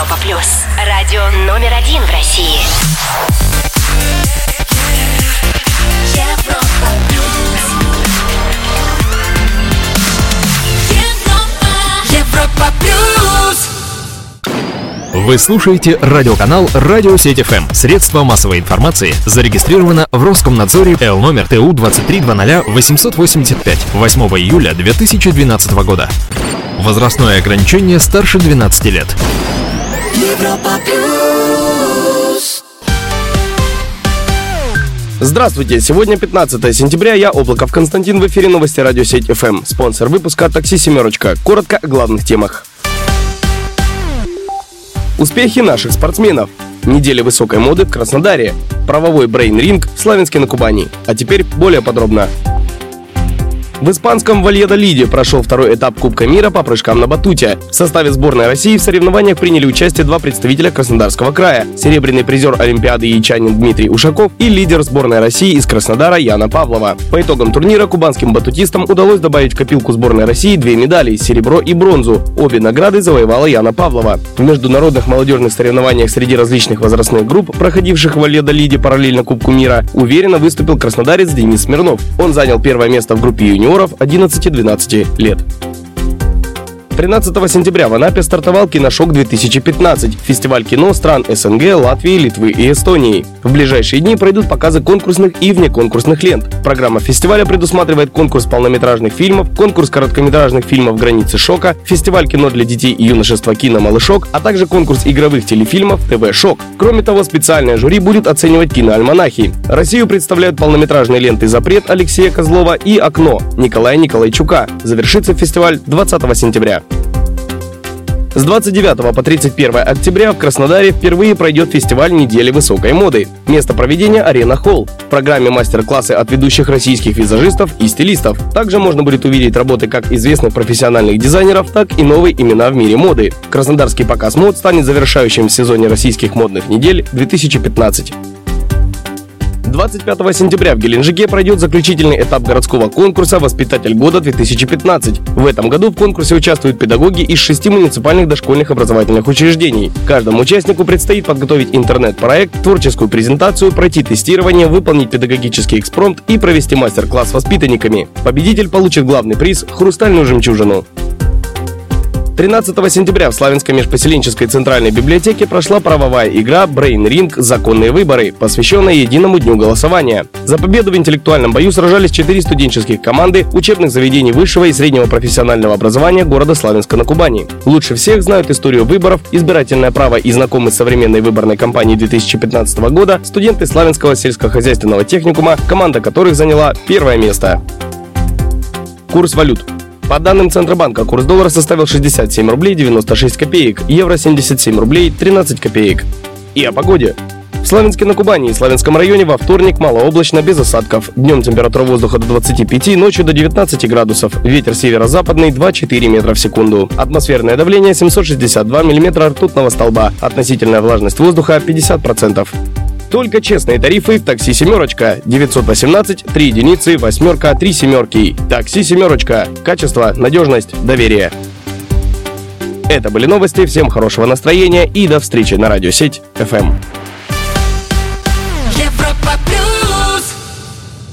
Европа плюс. Радио номер 1 в России. Европа плюс. Европа плюс. Вы слушаете радиоканал «Радиосеть ФМ». Средство массовой информации зарегистрировано в Роскомнадзоре Л номер ТУ 2300-885 8 июля 2012 года. Возрастное ограничение старше 12 лет. Европа плюс. Здравствуйте, сегодня 15 сентября, я, Облаков Константин, в эфире новости «Радиосеть ФМ». Спонсор выпуска «Такси Семерочка». Коротко о главных темах. Успехи наших спортсменов. Неделя высокой моды в Краснодаре. Правовой брейн-ринг в Славянске-на-Кубани. А теперь более подробно. В испанском Вальядолиде прошел второй этап Кубка мира по прыжкам на батуте. В составе сборной России в соревнованиях приняли участие два представителя Краснодарского края: серебряный призер Олимпиады яичанин Дмитрий Ушаков и лидер сборной России из Краснодара Яна Павлова. По итогам турнира кубанским батутистам удалось добавить в копилку сборной России две медали – серебро и бронзу. Обе награды завоевала Яна Павлова. В международных молодежных соревнованиях среди различных возрастных групп, проходивших в Вальядолиде параллельно Кубку мира, уверенно выступил краснодарец Денис Смирнов. Он занял первое место в группе юниоров 11-12 лет. 13 сентября в Анапе стартовал «Киношок-2015» – фестиваль кино стран СНГ, Латвии, Литвы и Эстонии. В ближайшие дни пройдут показы конкурсных и внеконкурсных лент. Программа фестиваля предусматривает конкурс полнометражных фильмов, конкурс короткометражных фильмов «Границы шока», фестиваль кино для детей и юношества «Кино Малышок», а также конкурс игровых телефильмов «ТВ Шок». Кроме того, специальное жюри будет оценивать киноальманахи. Россию представляют полнометражные ленты «Запрет» Алексея Козлова и «Окно» Николая Николайчука. Завершится фестиваль 20 сентября. С 29 по 31 октября в Краснодаре впервые пройдет фестиваль недели высокой моды. Место проведения – Арена Холл. В программе мастер-классы от ведущих российских визажистов и стилистов. Также можно будет увидеть работы как известных профессиональных дизайнеров, так и новые имена в мире моды. Краснодарский показ мод станет завершающим в сезоне российских модных недель 2015. 25 сентября в Геленджике пройдет заключительный этап городского конкурса «Воспитатель года-2015». В этом году в конкурсе участвуют педагоги из 6 муниципальных дошкольных образовательных учреждений. Каждому участнику предстоит подготовить интернет-проект, творческую презентацию, пройти тестирование, выполнить педагогический экспромт и провести мастер-класс с воспитанниками. Победитель получит главный приз – хрустальную жемчужину. 13 сентября в Славянской межпоселенческой центральной библиотеке прошла правовая игра «Брейн-ринг. Законные выборы», посвященная единому дню голосования. За победу в интеллектуальном бою сражались 4 студенческих команды учебных заведений высшего и среднего профессионального образования города Славянска-на-Кубани. Лучше всех знают историю выборов, избирательное право и знакомы с современной выборной кампанией 2015 года студенты Славянского сельскохозяйственного техникума, команда которых заняла первое место. Курс валют. По данным Центробанка, курс доллара составил 67 рублей 96 копеек, евро 77 рублей 13 копеек. И о погоде. В Славянске-на-Кубани и Славянском районе во вторник малооблачно, без осадков. Днем температура воздуха до 25, ночью до 19 градусов. Ветер северо-западный 2-4 метра в секунду. Атмосферное давление 762 миллиметра ртутного столба. Относительная влажность воздуха 50%. Только честные тарифы в такси «Семерочка». 918 3 единицы, восьмерка, 3 семерки. Такси «Семерочка». Качество, надежность, доверие. Это были новости. Всем хорошего настроения и до встречи на радиосеть ФМ.